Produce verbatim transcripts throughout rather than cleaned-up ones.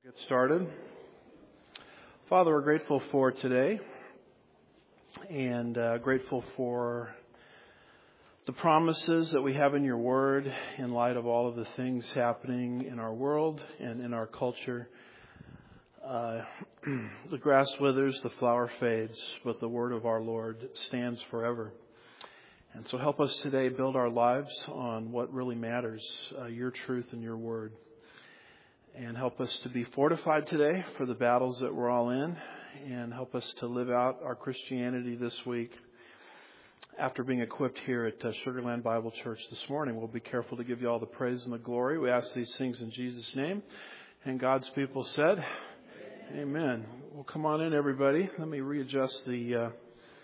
Get started. Father, we're grateful for today and uh, grateful for the promises that we have in your word in light of all of the things happening in our world and in our culture. Uh, the grass withers, the flower fades, but the word of our Lord stands forever. And so help us today build our lives on what really matters, uh, your truth and your word. And help us to be fortified today for the battles that we're all in. And help us to live out our Christianity this week. After being equipped here at uh, Sugarland Bible Church this morning, we'll be careful to give you all the praise and the glory. We ask these things in Jesus' name. And God's people said, Amen. Amen. Well, come on in, everybody. Let me readjust the... Uh,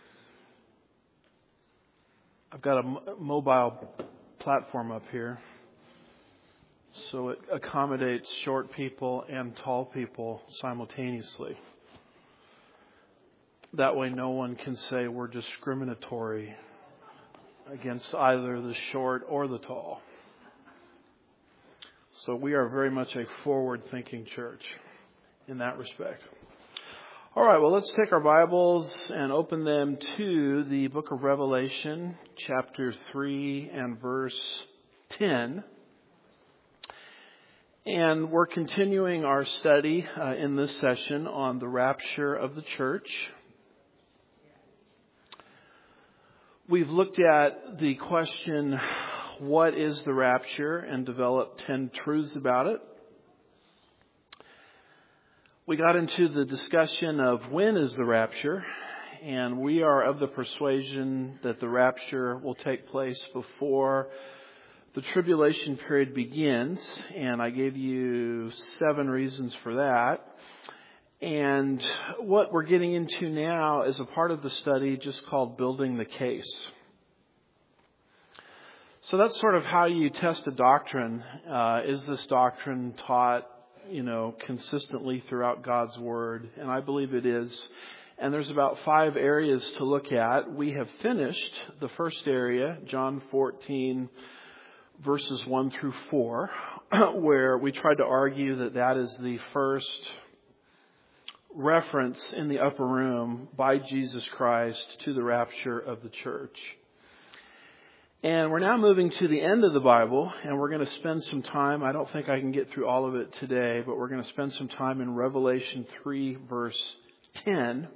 I've got a m- mobile platform up here. So it accommodates short people and tall people simultaneously. That way no one can say we're discriminatory against either the short or the tall. So we are very much a forward-thinking church in that respect. All right, well, let's take our Bibles and open them to the book of Revelation, chapter three and verse ten. And we're continuing our study uh, in this session on the rapture of the church. We've looked at the question, what is the rapture, and developed ten truths about it. We got into the discussion of when is the rapture, and we are of the persuasion that the rapture will take place before the tribulation period begins, and I gave you seven reasons for that. And what we're getting into now is a part of the study just called Building the Case. So that's sort of how you test a doctrine. Uh, is this doctrine taught, you know, consistently throughout God's Word? And I believe it is. And there's about five areas to look at. We have finished the first area, John fourteen, verses one through four, where we tried to argue that that is the first reference in the upper room by Jesus Christ to the rapture of the church. And we're now moving to the end of the Bible, and we're going to spend some time, I don't think I can get through all of it today, but we're going to spend some time in Revelation three, verse ten,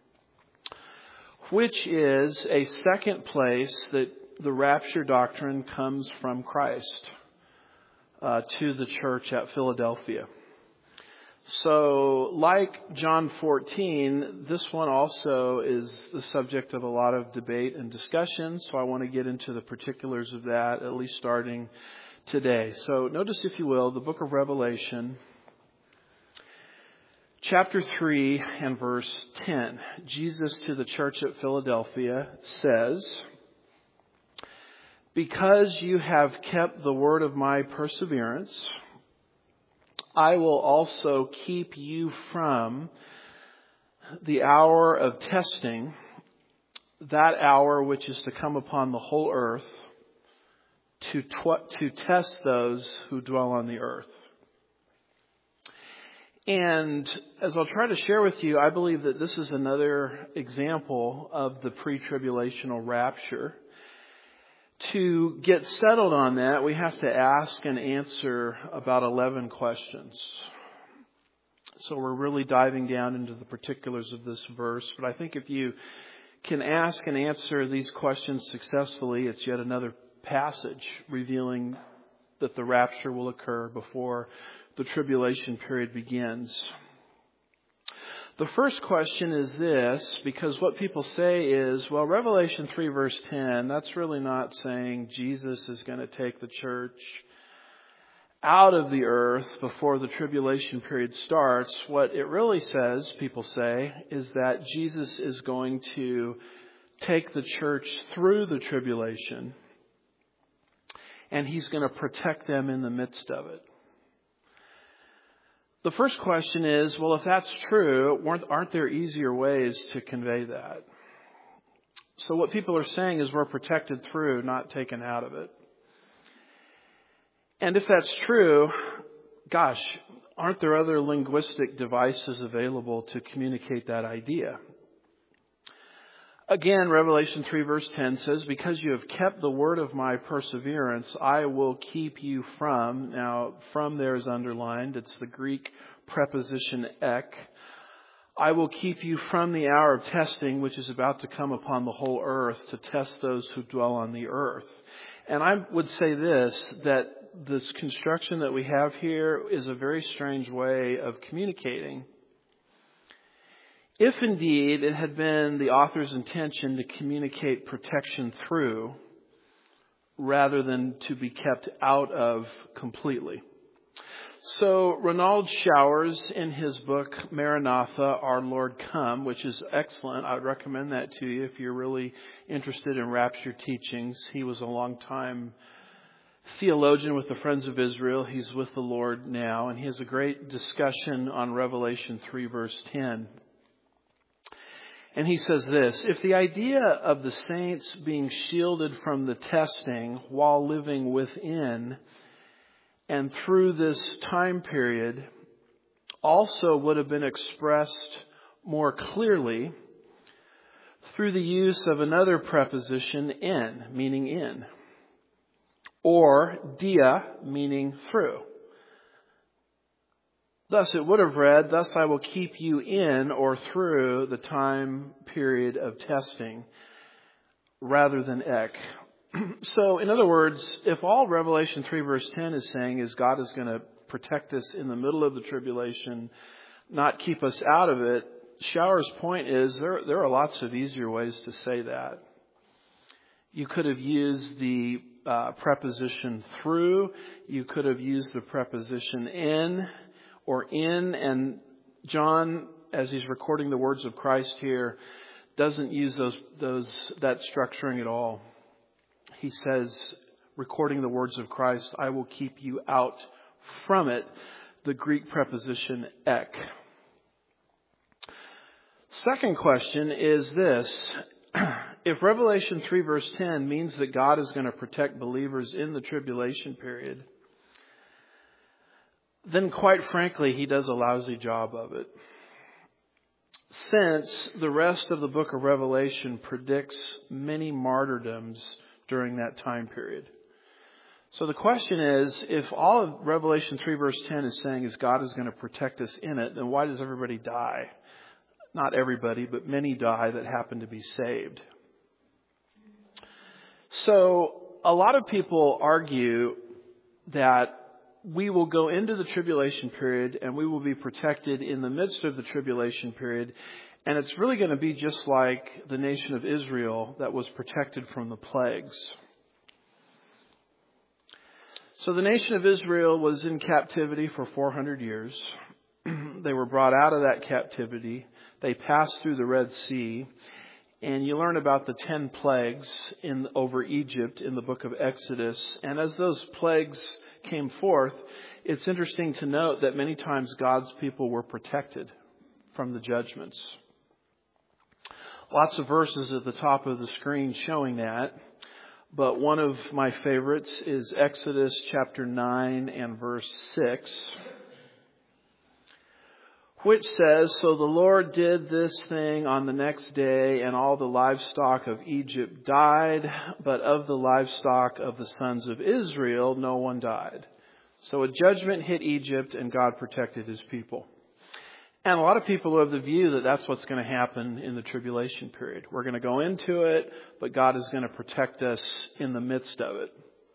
which is a second place that the rapture doctrine comes from Christ uh, to the church at Philadelphia. So, like John fourteen, this one also is the subject of a lot of debate and discussion. So I want to get into the particulars of that, at least starting today. So notice, if you will, the book of Revelation, chapter three and verse ten. Jesus to the church at Philadelphia says, "Because you have kept the word of my perseverance, I will also keep you from the hour of testing, that hour which is to come upon the whole earth, to tw- to test those who dwell on the earth." And as I'll try to share with you, I believe that this is another example of the pre-tribulational rapture. To get settled on that, we have to ask and answer about eleven questions. So we're really diving down into the particulars of this verse. But I think if you can ask and answer these questions successfully, it's yet another passage revealing that the rapture will occur before the tribulation period begins. The first question is this, because what people say is, well, Revelation three verse ten, that's really not saying Jesus is going to take the church out of the earth before the tribulation period starts. What it really says, people say, is that Jesus is going to take the church through the tribulation, and He's going to protect them in the midst of it. The first question is, well, if that's true, aren't there easier ways to convey that? So what people are saying is we're protected through, not taken out of it. And if that's true, gosh, aren't there other linguistic devices available to communicate that idea? Again, Revelation three verse ten says, because you have kept the word of my perseverance, I will keep you from. Now, from there is underlined. It's the Greek preposition ek. I will keep you from the hour of testing, which is about to come upon the whole earth to test those who dwell on the earth. And I would say this, that this construction that we have here is a very strange way of communicating. If indeed it had been the author's intention to communicate protection through, rather than to be kept out of completely. So Ronald Showers, in his book Maranatha, Our Lord Come, which is excellent. I would recommend that to you if you're really interested in rapture teachings. He was a long time theologian with the Friends of Israel. He's with the Lord now, and he has a great discussion on Revelation three verse ten. And he says this, if the idea of the saints being shielded from the testing while living within and through this time period also would have been expressed more clearly through the use of another preposition, in, meaning in, or dia, meaning through. Thus it would have read, thus I will keep you in or through the time period of testing, rather than ek. So, in other words, if all Revelation three verse ten is saying is God is going to protect us in the middle of the tribulation, not keep us out of it, Shower's point is there, there are lots of easier ways to say that. You could have used the uh, preposition through. You could have used the preposition in. Or in, and John, as he's recording the words of Christ here, doesn't use those those that structuring at all. He says, recording the words of Christ, I will keep you out from it, the Greek preposition ek. Second question is this. If Revelation three verse ten means that God is going to protect believers in the tribulation period, then quite frankly, he does a lousy job of it. Since the rest of the book of Revelation predicts many martyrdoms during that time period. So the question is, if all of Revelation three verse ten is saying is God is going to protect us in it, then why does everybody die? Not everybody, but many die that happen to be saved. So a lot of people argue that we will go into the tribulation period and we will be protected in the midst of the tribulation period. And it's really going to be just like the nation of Israel that was protected from the plagues. So the nation of Israel was in captivity for four hundred years. They were brought out of that captivity. They passed through the Red Sea. And you learn about the ten plagues in over Egypt in the book of Exodus. And as those plagues came forth, it's interesting to note that many times God's people were protected from the judgments. Lots of verses at the top of the screen showing that. But one of my favorites is Exodus chapter nine and verse six, which says, so the Lord did this thing on the next day, and all the livestock of Egypt died, but of the livestock of the sons of Israel, no one died. So a judgment hit Egypt, and God protected his people. And a lot of people have the view that that's what's going to happen in the tribulation period. We're going to go into it, but God is going to protect us in the midst of it.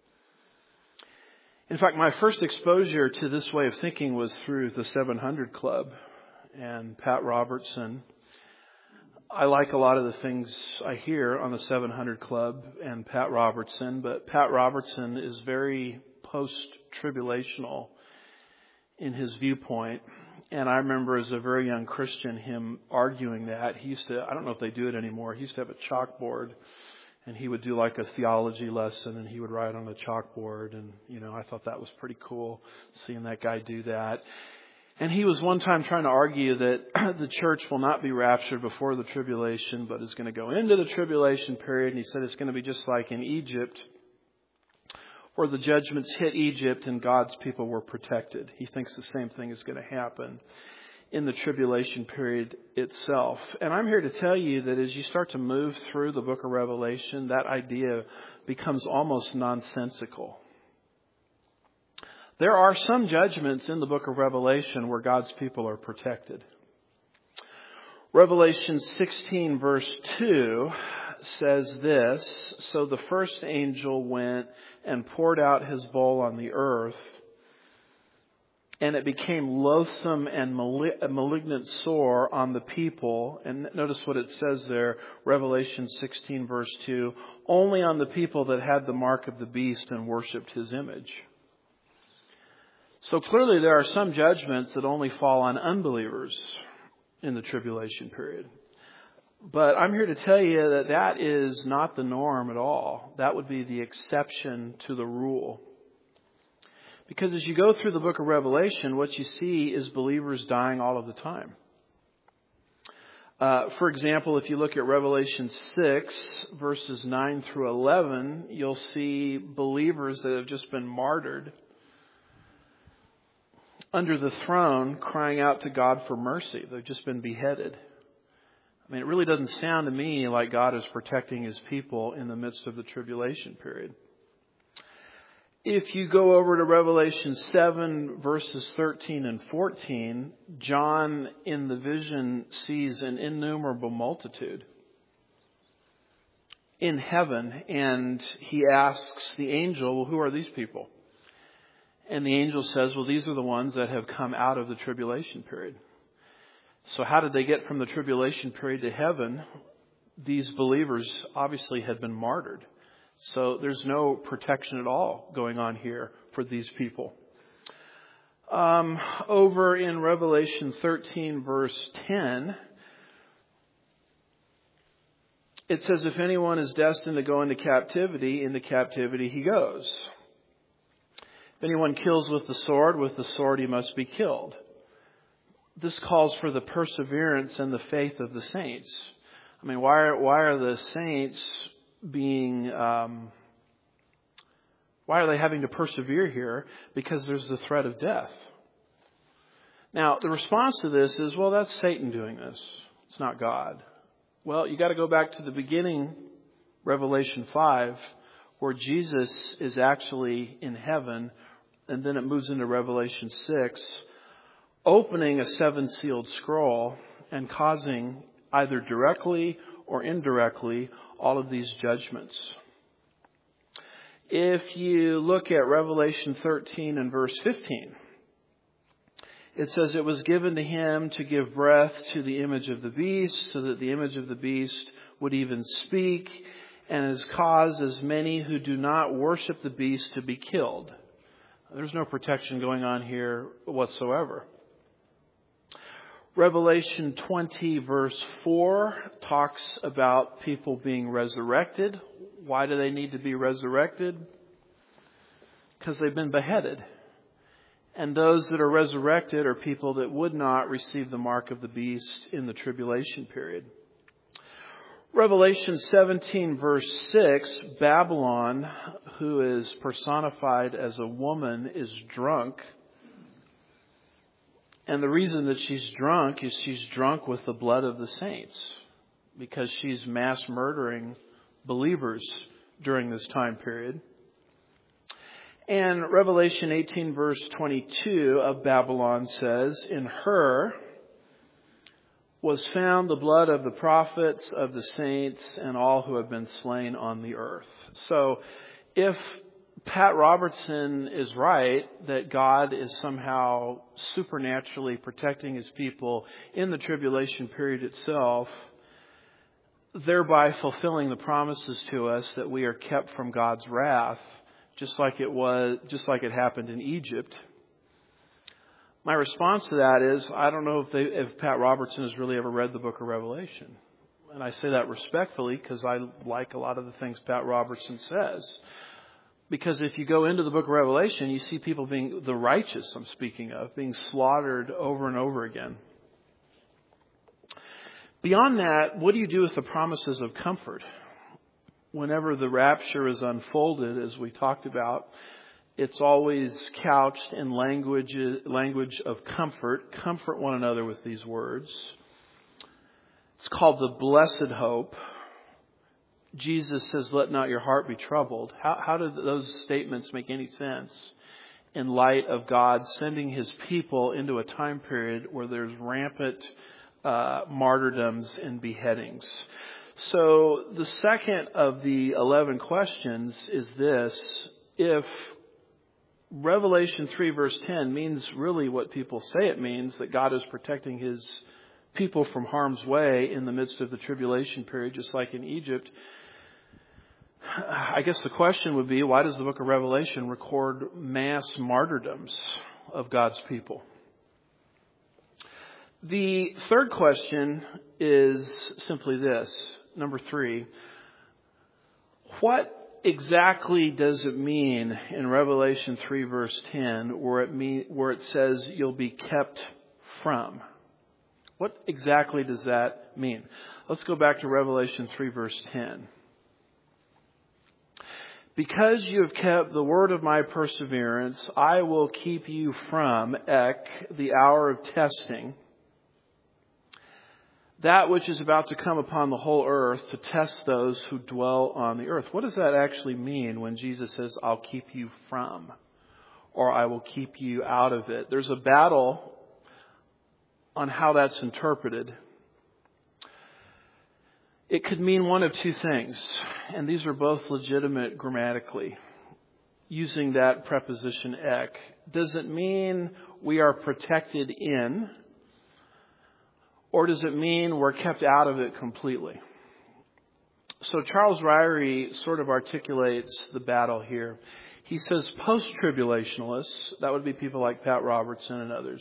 In fact, my first exposure to this way of thinking was through the seven hundred Club and Pat Robertson. I like a lot of the things I hear on the seven hundred Club and Pat Robertson, but Pat Robertson is very post-tribulational in his viewpoint. And I remember as a very young Christian him arguing that. He used to, I don't know if they do it anymore, he used to have a chalkboard, and he would do like a theology lesson, and he would write on the chalkboard. And, you know, I thought that was pretty cool, seeing that guy do that. And he was one time trying to argue that the church will not be raptured before the tribulation, but is going to go into the tribulation period. And he said it's going to be just like in Egypt, or the judgments hit Egypt and God's people were protected. He thinks the same thing is going to happen in the tribulation period itself. And I'm here to tell you that as you start to move through the book of Revelation, that idea becomes almost nonsensical. There are some judgments in the book of Revelation where God's people are protected. Revelation sixteen verse two says this, "So the first angel went and poured out his bowl on the earth, and it became loathsome and malignant sore on the people." And notice what it says there, Revelation sixteen verse two, "only on the people that had the mark of the beast and worshipped his image." So clearly there are some judgments that only fall on unbelievers in the tribulation period. But I'm here to tell you that that is not the norm at all. That would be the exception to the rule. Because as you go through the book of Revelation, what you see is believers dying all of the time. Uh, for example, if you look at Revelation six, verses nine through eleven, you'll see believers that have just been martyred under the throne crying out to God for mercy. They've just been beheaded. I mean, it really doesn't sound to me like God is protecting his people in the midst of the tribulation period. If you go over to Revelation seven, verses thirteen and fourteen, John in the vision sees an innumerable multitude in heaven, and he asks the angel, well, who are these people? And the angel says, well, these are the ones that have come out of the tribulation period. So how did they get from the tribulation period to heaven? These believers obviously had been martyred. So there's no protection at all going on here for these people. Um, over in Revelation thirteen, verse ten, it says, if anyone is destined to go into captivity, into captivity he goes. If anyone kills with the sword, with the sword he must be killed. This calls for the perseverance and the faith of the saints. I mean, why are, why are the saints being, um, why are they having to persevere here? Because there's the threat of death. Now, the response to this is, well, that's Satan doing this. It's not God. Well, you got to go back to the beginning, Revelation five, where Jesus is actually in heaven, and then it moves into Revelation six, opening a seven-sealed scroll and causing either directly or indirectly all of these judgments. If you look at Revelation thirteen and verse fifteen, it says, it was given to him to give breath to the image of the beast, so that the image of the beast would even speak, and has caused as many who do not worship the beast to be killed. There's no protection going on here whatsoever. Revelation twenty verse four talks about people being resurrected. Why do they need to be resurrected? Because they've been beheaded. And those that are resurrected are people that would not receive the mark of the beast in the tribulation period. Revelation seventeen verse six, Babylon, who is personified as a woman, is drunk. And the reason that she's drunk is she's drunk with the blood of the saints, because she's mass murdering believers during this time period. And Revelation eighteen verse twenty-two of Babylon says, in her was found the blood of the prophets, of the saints, and all who have been slain on the earth. So if Pat Robertson is right that God is somehow supernaturally protecting his people in the tribulation period itself, thereby fulfilling the promises to us that we are kept from God's wrath, just like it was, just like it happened in Egypt. My response to that is, I don't know if, they, if Pat Robertson has really ever read the book of Revelation. And I say that respectfully because I like a lot of the things Pat Robertson says. Because if you go into the book of Revelation, you see people being, the righteous I'm speaking of, being slaughtered over and over again. Beyond that, what do you do with the promises of comfort? whenever the rapture is unfolded, as we talked about, it's always couched in language, language of comfort. Comfort one another with these words. It's called the blessed hope. Jesus says, let not your heart be troubled. How, how do those statements make any sense in light of God sending his people into a time period where there's rampant uh, martyrdoms and beheadings? So the second of the eleven questions is this: if Revelation three verse ten means really what people say it means, that God is protecting his people from harm's way in the midst of the tribulation period, just like in Egypt, I guess the question would be, why does the book of Revelation record mass martyrdoms of God's people? The third question is simply this, number three. What exactly does it mean in Revelation three verse ten where it mean, where it says you'll be kept from? What exactly does that mean? Let's go back to Revelation three verse ten. Because you have kept the word of my perseverance, I will keep you from, ek, the hour of testing, that which is about to come upon the whole earth to test those who dwell on the earth. What does that actually mean when Jesus says, I'll keep you from, or I will keep you out of it? There's a battle on how that's interpreted. It could mean one of two things, and these are both legitimate grammatically. Using that preposition ek, does it mean we are protected in, or does it mean we're kept out of it completely? So Charles Ryrie sort of articulates the battle here. He says post-tribulationalists, that would be people like Pat Robertson and others,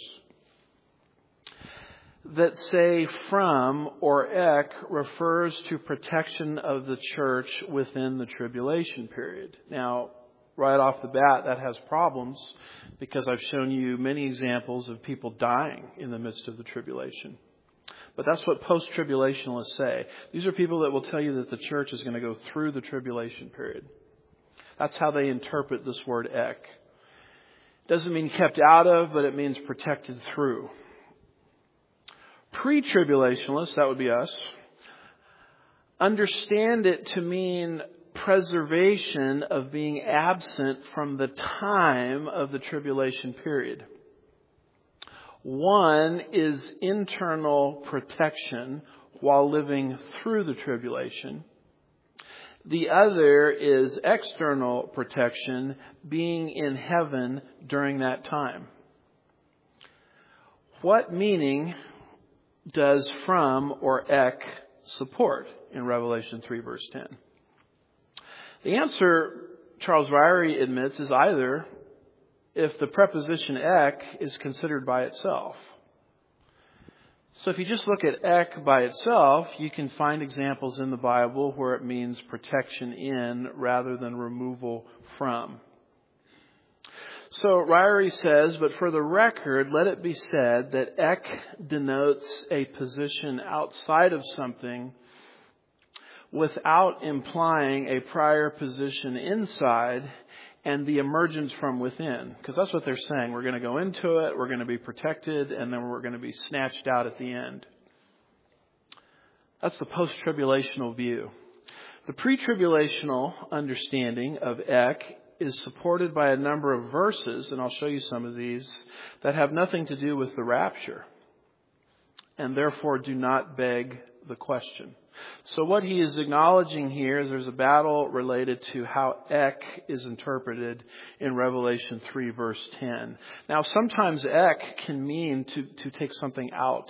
that say from or ek refers to protection of the church within the tribulation period. Now, right off the bat, that has problems because I've shown you many examples of people dying in the midst of the tribulation. But that's what post-tribulationalists say. These are people that will tell you that the church is going to go through the tribulation period. That's how they interpret this word ek. Doesn't mean kept out of, but it means protected through. Pre-tribulationists, that would be us, understand it to mean preservation of being absent from the time of the tribulation period. One is internal protection while living through the tribulation. The other is external protection, being in heaven during that time. What meaning does from or ek support in Revelation three verse ten? The answer, Charles Ryrie admits, is either if the preposition ek is considered by itself. So if you just look at ek by itself, you can find examples in the Bible where it means protection in rather than removal from. So Ryrie says, but for the record, let it be said that ek denotes a position outside of something without implying a prior position inside and the emergence from within. Because that's what they're saying. We're going to go into it, we're going to be protected, and then we're going to be snatched out at the end. That's the post-tribulational view. The pre-tribulational understanding of ek is supported by a number of verses, and I'll show you some of these, that have nothing to do with the rapture, and therefore do not beg the question. So what he is acknowledging here is there's a battle related to how ek is interpreted in Revelation three verse ten. Now sometimes ek can mean to, to take something out.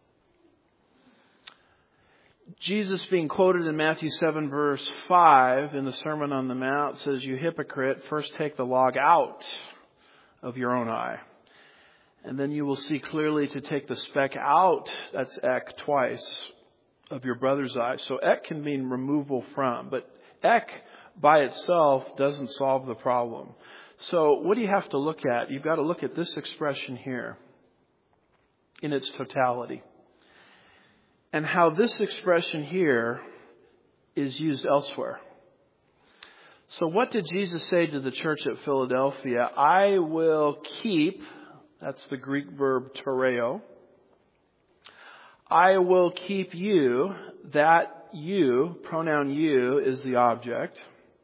Jesus, being quoted in Matthew seven verse five in the Sermon on the Mount, says, you hypocrite, first take the log out of your own eye, and then you will see clearly to take the speck out, that's ek twice, of your brother's eye. So ek can mean removal from, but ek by itself doesn't solve the problem. So what do you have to look at? You've got to look at this expression here in its totality, and how this expression here is used elsewhere. So what did Jesus say to the church at Philadelphia? I will keep, that's the Greek verb tereo. I will keep you, that you, pronoun you, is the object.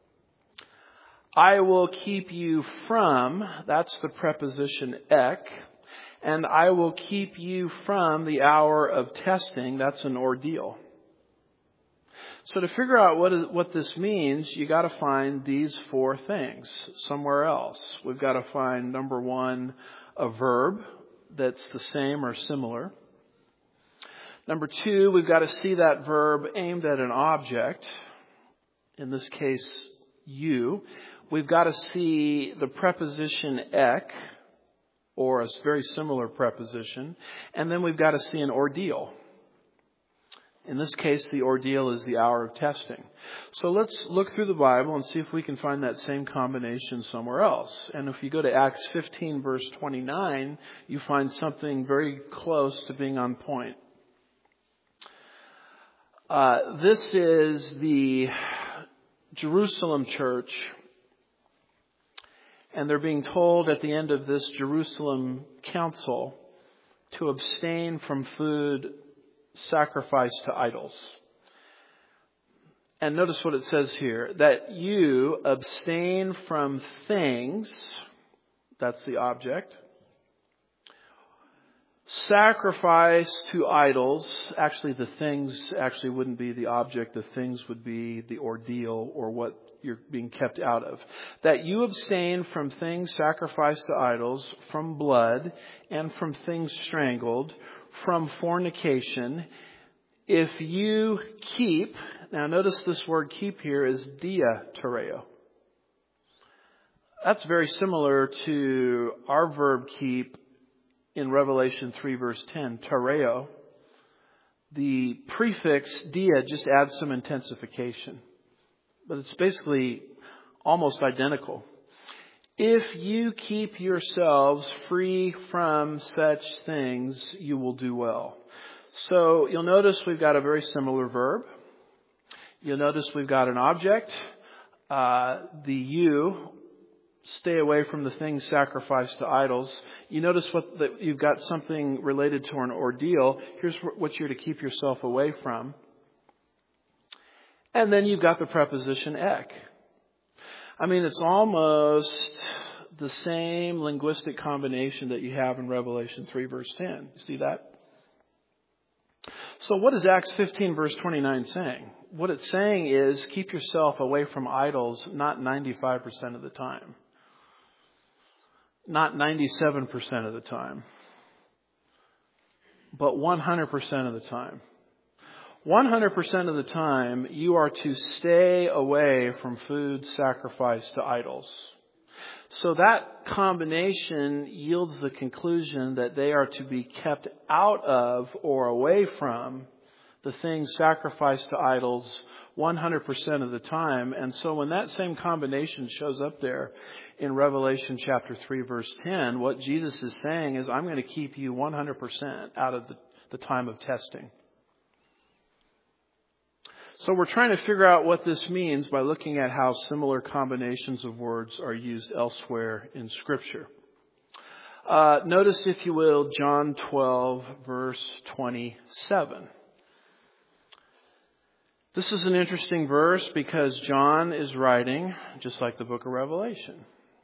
I will keep you from, that's the preposition ek. And I will keep you from the hour of testing, that's an ordeal. So to figure out what is, what this means, you got to find these four things somewhere else. We've got to find, number one, a verb that's the same or similar. Number two, we've got to see that verb aimed at an object. In this case, you. We've got to see the preposition ek, or a very similar preposition. And then we've got to see an ordeal. In this case, the ordeal is the hour of testing. So let's look through the Bible and see if we can find that same combination somewhere else. And if you go to Acts fifteen, verse twenty-nine, you find something very close to being on point. Uh, this is the Jerusalem church. And they're being told at the end of this Jerusalem council to abstain from food sacrificed to idols. And notice what it says here, that you abstain from things, that's the object, sacrifice to idols. Actually, the things actually wouldn't be the object. The things would be the ordeal or what you're being kept out of. That you abstain from things sacrificed to idols, from blood, and from things strangled, from fornication. If you keep, now notice this word keep here is dia tereo. That's very similar to our verb keep in Revelation three verse ten, tereo. The prefix dia just adds some intensification. But it's basically almost identical. If you keep yourselves free from such things, you will do well. So you'll notice we've got a very similar verb. You'll notice we've got an object. Uh, the you, stay away from the things sacrificed to idols. You notice what the, you've got something related to an ordeal. Here's what you're to keep yourself away from. And then you've got the preposition ek. I mean, it's almost the same linguistic combination that you have in Revelation three verse ten. You see that? So what is Acts fifteen verse twenty-nine saying? What it's saying is keep yourself away from idols not ninety-five percent of the time. Not ninety-seven percent of the time. But one hundred percent of the time. one hundred percent of the time, you are to stay away from food sacrificed to idols. So that combination yields the conclusion that they are to be kept out of or away from the things sacrificed to idols one hundred percent of the time. And so when that same combination shows up there in Revelation chapter three, verse ten, what Jesus is saying is, I'm going to keep you one hundred percent out of the, the time of testing. So we're trying to figure out what this means by looking at how similar combinations of words are used elsewhere in Scripture. Uh, notice, if you will, John twelve, verse twenty-seven. This is an interesting verse because John is writing just like the book of Revelation.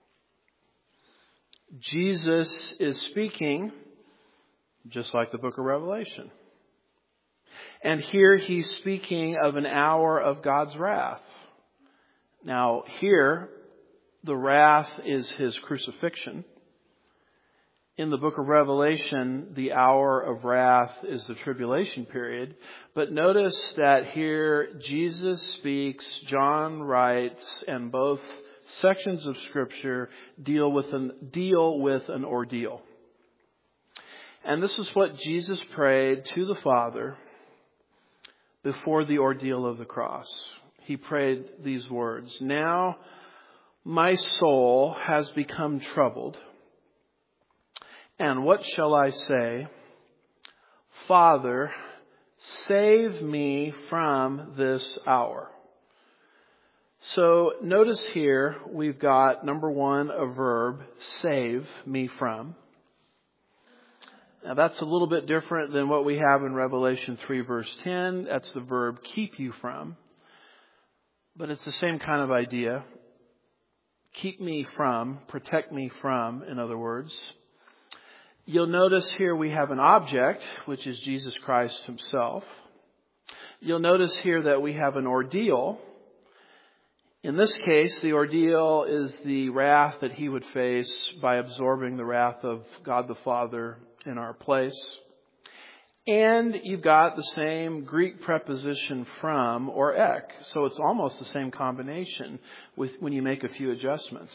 Jesus is speaking just like the book of Revelation. And here he's speaking of an hour of God's wrath. Now here, the wrath is his crucifixion. In the book of Revelation, the hour of wrath is the tribulation period. But notice that here Jesus speaks, John writes, and both sections of Scripture deal with an, deal with an ordeal. And this is what Jesus prayed to the Father before the ordeal of the cross. He prayed these words, "Now my soul has become troubled. And what shall I say? Father, save me from this hour." So notice here we've got, number one, a verb, save me from. Now that's a little bit different than what we have in Revelation three verse ten. That's the verb keep you from. But it's the same kind of idea. Keep me from, protect me from, in other words. You'll notice here we have an object, which is Jesus Christ himself. You'll notice here that we have an ordeal. In this case, the ordeal is the wrath that he would face by absorbing the wrath of God the Father in our place. And you've got the same Greek preposition from or ek. So it's almost the same combination with when you make a few adjustments.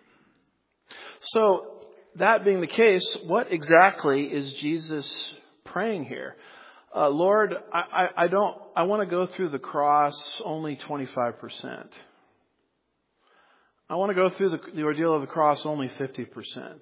So that being the case, what exactly is Jesus praying here? Uh, Lord, I, I, I don't, I want to go through the cross only twenty-five percent. I want to go through the, the ordeal of the cross only fifty percent.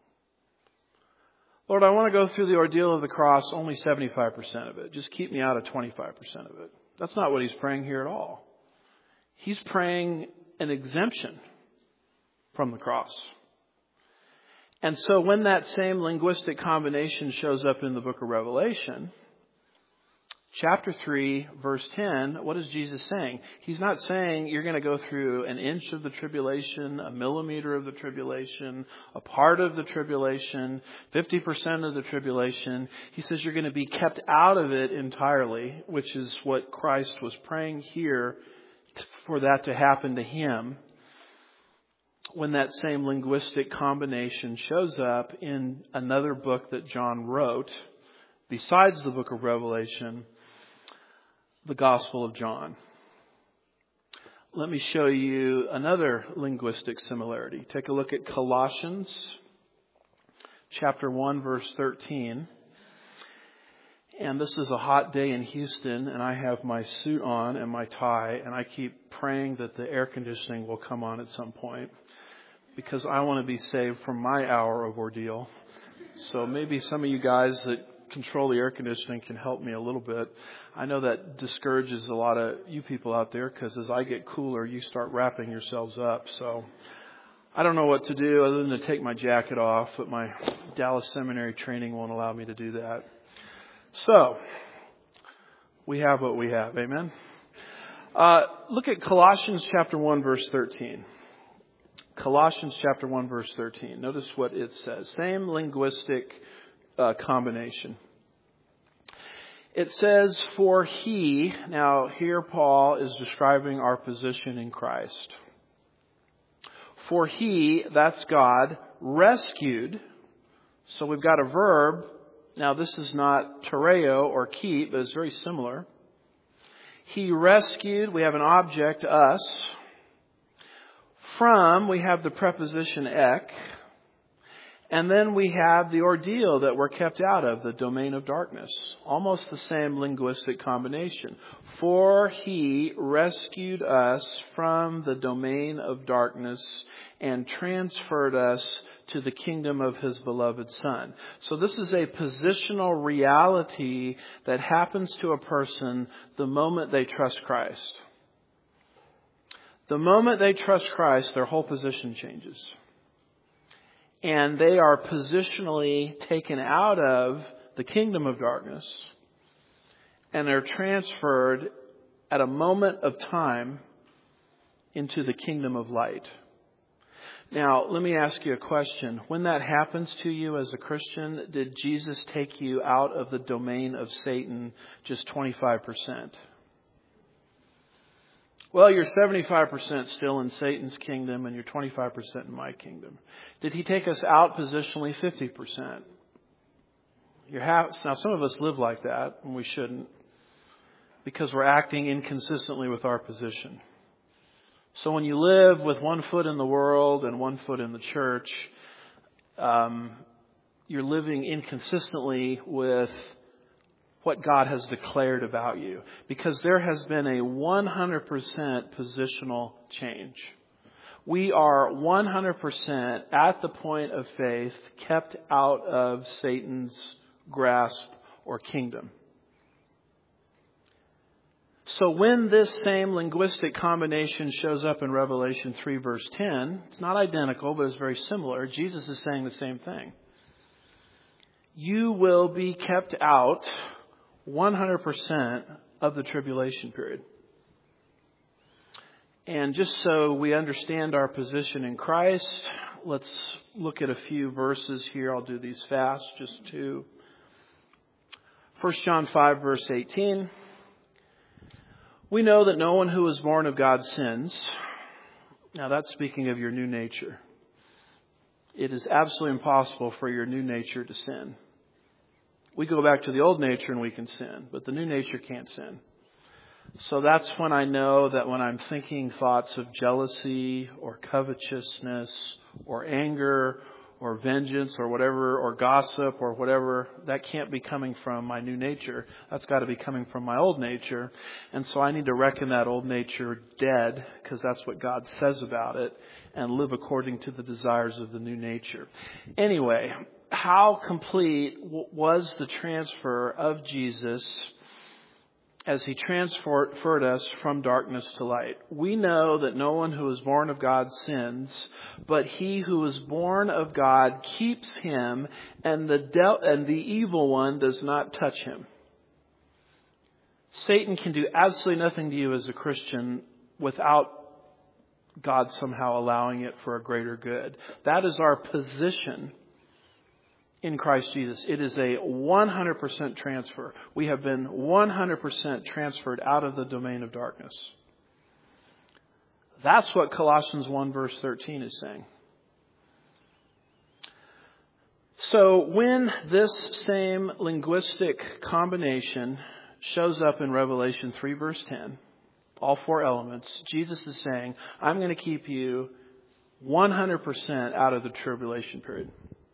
Lord, I want to go through the ordeal of the cross only seventy-five percent of it. Just keep me out of twenty-five percent of it. That's not what he's praying here at all. He's praying an exemption from the cross. And so when that same linguistic combination shows up in the book of Revelation, chapter three, verse ten, what is Jesus saying? He's not saying you're going to go through an inch of the tribulation, a millimeter of the tribulation, a part of the tribulation, fifty percent of the tribulation. He says you're going to be kept out of it entirely, which is what Christ was praying here for that to happen to him. When that same linguistic combination shows up in another book that John wrote, besides the book of Revelation, the Gospel of John. Let me show you another linguistic similarity. Take a look at Colossians chapter one, verse thirteen. And this is a hot day in Houston, and I have my suit on and my tie, and I keep praying that the air conditioning will come on at some point because I want to be saved from my hour of ordeal. So maybe some of you guys that control the air conditioning can help me a little bit. I know that discourages a lot of you people out there because as I get cooler, you start wrapping yourselves up. So I don't know what to do other than to take my jacket off, but my Dallas Seminary training won't allow me to do that. So we have what we have. Amen. Uh, look at Colossians chapter one, verse thirteen. Colossians chapter one, verse thirteen. Notice what it says. Same linguistic uh, combination. It says, for he, now here Paul is describing our position in Christ. For he, that's God, rescued. So we've got a verb. Now this is not tereo or keep, but it's very similar. He rescued, we have an object, us. From, we have the preposition ek. And then we have the ordeal that we're kept out of, the domain of darkness. Almost the same linguistic combination. For he rescued us from the domain of darkness and transferred us to the kingdom of his beloved Son. So this is a positional reality that happens to a person the moment they trust Christ. The moment they trust Christ, their whole position changes. And they are positionally taken out of the kingdom of darkness and are transferred at a moment of time into the kingdom of light. Now, let me ask you a question. When that happens to you as a Christian, did Jesus take you out of the domain of Satan just twenty-five percent? Well, you're seventy-five percent still in Satan's kingdom and you're twenty-five percent in my kingdom. Did he take us out positionally fifty percent? You're half, now, some of us live like that, and we shouldn't, because we're acting inconsistently with our position. So when you live with one foot in the world and one foot in the church, um, you're living inconsistently with what God has declared about you, because there has been a one hundred percent positional change. We are one hundred percent at the point of faith kept out of Satan's grasp or kingdom. So when this same linguistic combination shows up in Revelation three verse ten, it's not identical, but it's very similar. Jesus is saying the same thing. You will be kept out one hundred percent of the tribulation period. And just so we understand our position in Christ, let's look at a few verses here. I'll do these fast, just two. First John five verse eighteen. We know that no one who is born of God sins. Now that's speaking of your new nature. It is absolutely impossible for your new nature to sin. We go back to the old nature and we can sin, but the new nature can't sin. So that's when I know that when I'm thinking thoughts of jealousy or covetousness or anger or vengeance or whatever, or gossip or whatever, that can't be coming from my new nature. That's got to be coming from my old nature. And so I need to reckon that old nature dead, because that's what God says about it, and live according to the desires of the new nature. Anyway, how complete was the transfer of Jesus as he transferred us from darkness to light? We know that no one who is born of God sins, but he who is born of God keeps him, and the de- and the evil one does not touch him. Satan can do absolutely nothing to you as a Christian without God somehow allowing it for a greater good. That is our position in Christ Jesus. It is a one hundred percent transfer. We have been one hundred percent transferred out of the domain of darkness. That's what Colossians one verse thirteen is saying. So when this same linguistic combination shows up in Revelation three verse ten, all four elements, Jesus is saying, I'm going to keep you one hundred percent out of the tribulation period.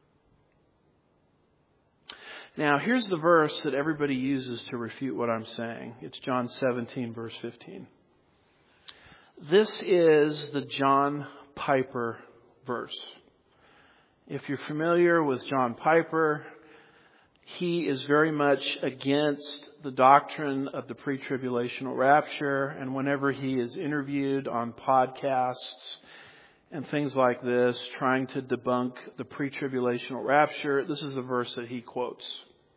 Now, here's the verse that everybody uses to refute what I'm saying. It's John seventeen, verse fifteen. This is the John Piper verse. If you're familiar with John Piper, he is very much against the doctrine of the pre-tribulational rapture. And whenever he is interviewed on podcasts and things like this, trying to debunk the pre-tribulational rapture, this is the verse that he quotes.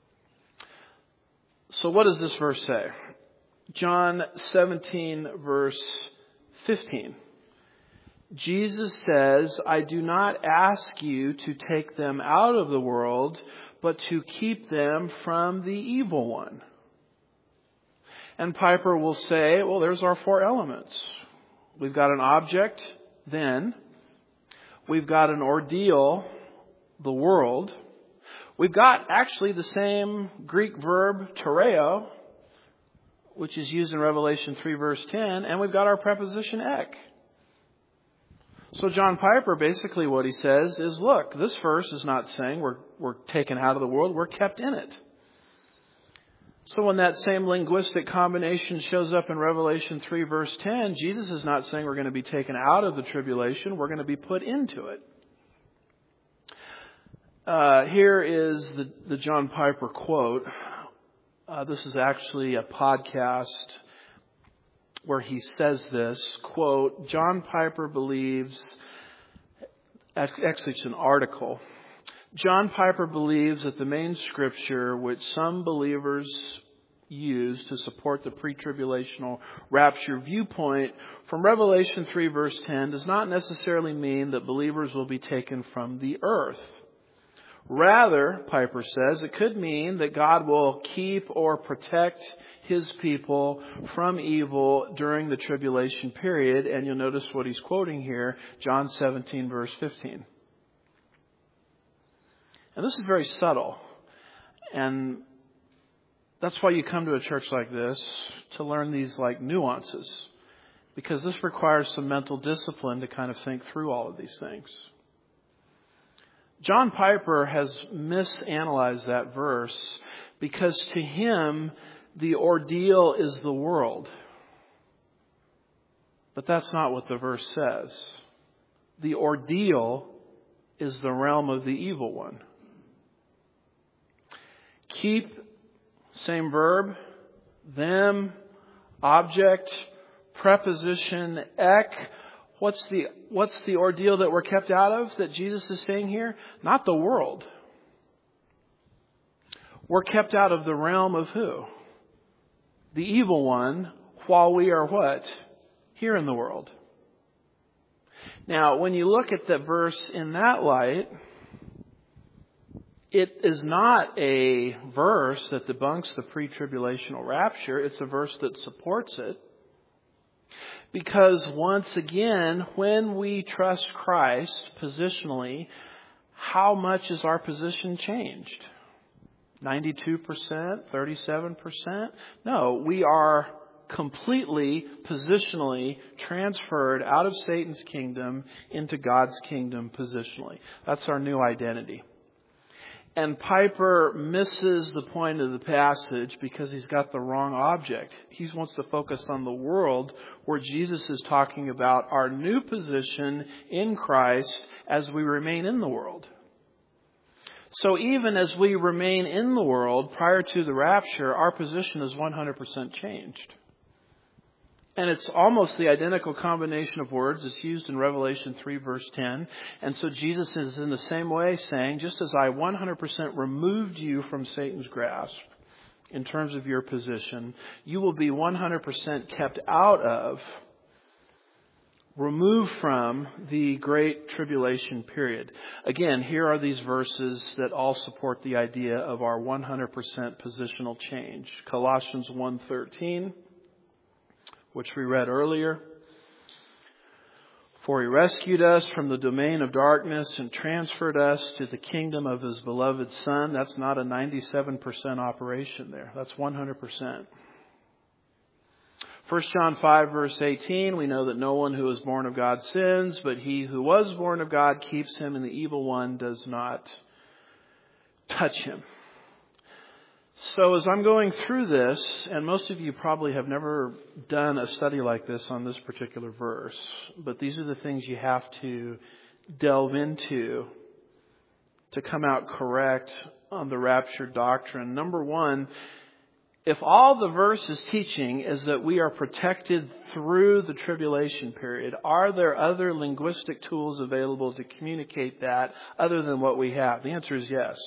So what does this verse say? John seventeen, verse fifteen. Jesus says, I do not ask you to take them out of the world, but to keep them from the evil one. And Piper will say, well, there's our four elements. We've got an object, then. We've got an ordeal, the world. We've got actually the same Greek verb, tereo, which is used in Revelation three verse ten, and we've got our preposition ek. So John Piper, basically what he says is, look, this verse is not saying we're, we're taken out of the world, we're kept in it. So when that same linguistic combination shows up in Revelation three verse ten, Jesus is not saying we're going to be taken out of the tribulation, we're going to be put into it. Uh, here is the, the John Piper quote. Uh, this is actually a podcast where he says this, quote, John Piper believes, actually it's an article, John Piper believes that the main scripture which some believers use to support the pre-tribulational rapture viewpoint from Revelation three verse ten does not necessarily mean that believers will be taken from the earth. Rather, Piper says, it could mean that God will keep or protect his people from evil during the tribulation period. And you'll notice what he's quoting here, John seventeen verse fifteen. And this is very subtle. And that's why you come to a church like this, to learn these like nuances. Because this requires some mental discipline to kind of think through all of these things. John Piper has misanalyzed that verse because to him, the ordeal is the world. But that's not what the verse says. The ordeal is the realm of the evil one. Keep, same verb, them, Object, preposition, ek. What's the, what's the ordeal that we're kept out of that Jesus is saying here? Not the world. We're kept out of the realm of who? The evil one, while we are what? Here in the world. Now, when you look at the verse in that light, it is not a verse that debunks the pre-tribulational rapture. It's a verse that supports it. Because once again, when we trust Christ positionally, how much is our position changed? ninety-two percent? thirty-seven percent? No, we are completely, positionally transferred out of Satan's kingdom into God's kingdom positionally. That's our new identity. And Piper misses the point of the passage because he's got the wrong object. He wants to focus on the world, where Jesus is talking about our new position in Christ as we remain in the world. So even as we remain in the world prior to the rapture, our position is one hundred percent changed. And it's almost the identical combination of words that's used in Revelation three verse ten. And so Jesus is in the same way saying, just as I one hundred percent removed you from Satan's grasp in terms of your position, you will be one hundred percent kept out of, removed from the great tribulation period. Again, here are these verses that all support the idea of our one hundred percent positional change. Colossians one thirteen. Which we read earlier. For he rescued us from the domain of darkness and transferred us to the kingdom of his beloved Son. That's not a ninety-seven percent operation there. That's one hundred percent. First John five verse eighteen, we know that no one who is born of God sins, but he who was born of God keeps him, and the evil one does not touch him. So as I'm going through this, and most of you probably have never done a study like this on this particular verse, but these are the things you have to delve into to come out correct on the rapture doctrine. Number one, if all the verse is teaching is that we are protected through the tribulation period, are there other linguistic tools available to communicate that other than what we have? The answer is yes.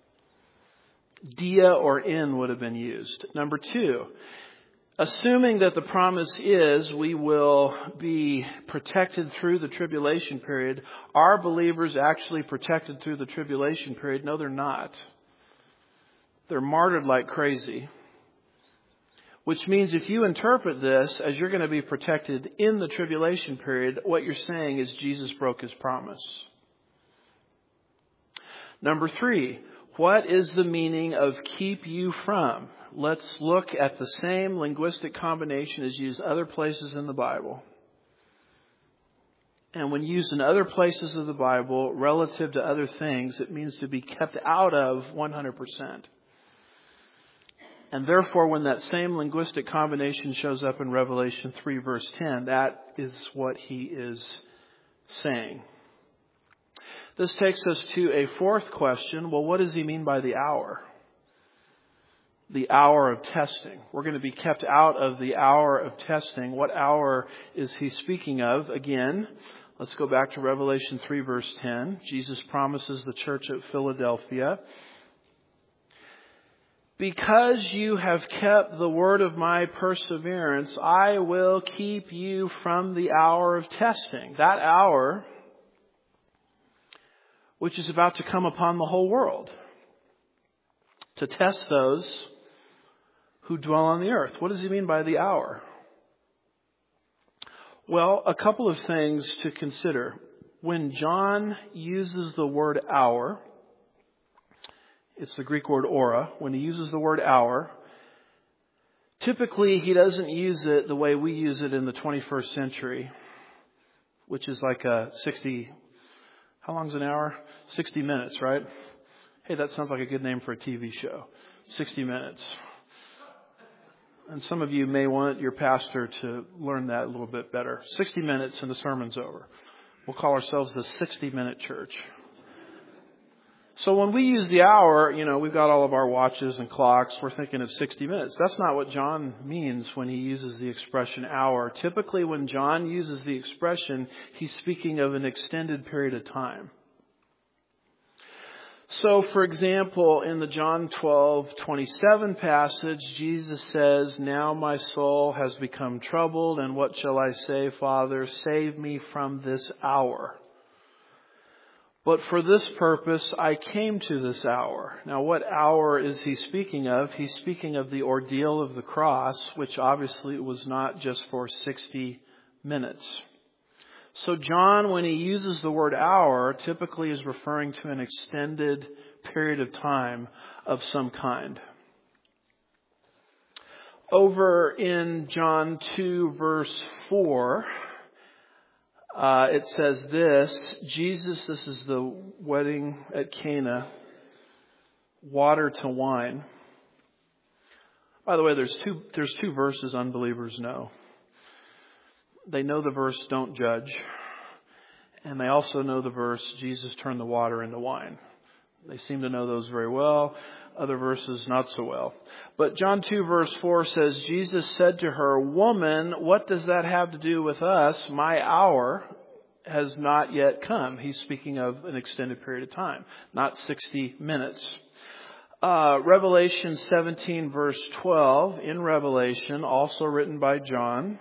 Dia or in would have been used. Number two, assuming that the promise is we will be protected through the tribulation period, are believers actually protected through the tribulation period? No, they're not. They're martyred like crazy. Which means if you interpret this as you're going to be protected in the tribulation period, what you're saying is Jesus broke his promise. Number three, what is the meaning of keep you from? Let's look at the same linguistic combination as used other places in the Bible. And when used in other places of the Bible relative to other things, it means to be kept out of one hundred percent. And therefore, when that same linguistic combination shows up in Revelation three verse ten, that is what he is saying. This takes us to a fourth question. Well, what does he mean by the hour? The hour of testing. We're going to be kept out of the hour of testing. What hour is he speaking of? Again, let's go back to Revelation three verse ten. Jesus promises the church at Philadelphia, because you have kept the word of my perseverance, I will keep you from the hour of testing. That hour which is about to come upon the whole world to test those who dwell on the earth. What does he mean by the hour? Well, a couple of things to consider. When John uses the word hour, it's the Greek word ora. When he uses the word hour, typically he doesn't use it the way we use it in the twenty-first century, which is like a sixty, how long's an hour? sixty minutes, right? Hey, that sounds like a good name for a T V show. sixty minutes. And some of you may want your pastor to learn that a little bit better. sixty minutes and the sermon's over. We'll call ourselves the sixty-minute church. So when we use the hour, you know, we've got all of our watches and clocks. We're thinking of sixty minutes. That's not what John means when he uses the expression hour. Typically, when John uses the expression, he's speaking of an extended period of time. So, for example, in the John twelve twenty-seven passage, Jesus says, "Now my soul has become troubled, and what shall I say, Father? Save me from this hour. But for this purpose I came to this hour." Now, what hour is he speaking of? He's speaking of the ordeal of the cross, which obviously was not just for sixty minutes. So John, when he uses the word hour, typically is referring to an extended period of time of some kind. Over in John two, verse four, uh, it says this, Jesus, this is the wedding at Cana, water to wine. By the way, there's two, there's two verses unbelievers know. They know the verse, "Don't judge." And they also know the verse, "Jesus turned the water into wine." They seem to know those very well. Other verses, not so well. But John two, verse four says, Jesus said to her, "Woman, what does that have to do with us? My hour has not yet come." He's speaking of an extended period of time, not sixty minutes. Uh, Revelation seventeen, verse twelve, in Revelation, also written by John,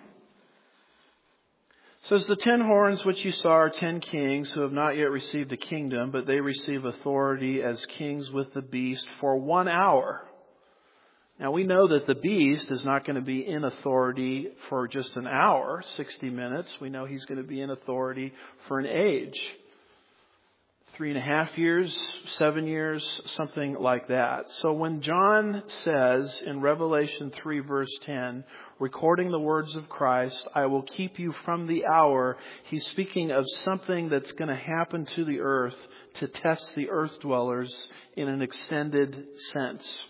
says, "The ten horns which you saw are ten kings who have not yet received a kingdom, but they receive authority as kings with the beast for one hour." Now we know that the beast is not going to be in authority for just an hour, sixty minutes. We know he's going to be in authority for an age. Three and a half years, seven years, something like that. So when John says in Revelation three, verse ten, recording the words of Christ, "I will keep you from the hour," he's speaking of something that's going to happen to the earth to test the earth dwellers in an extended sense.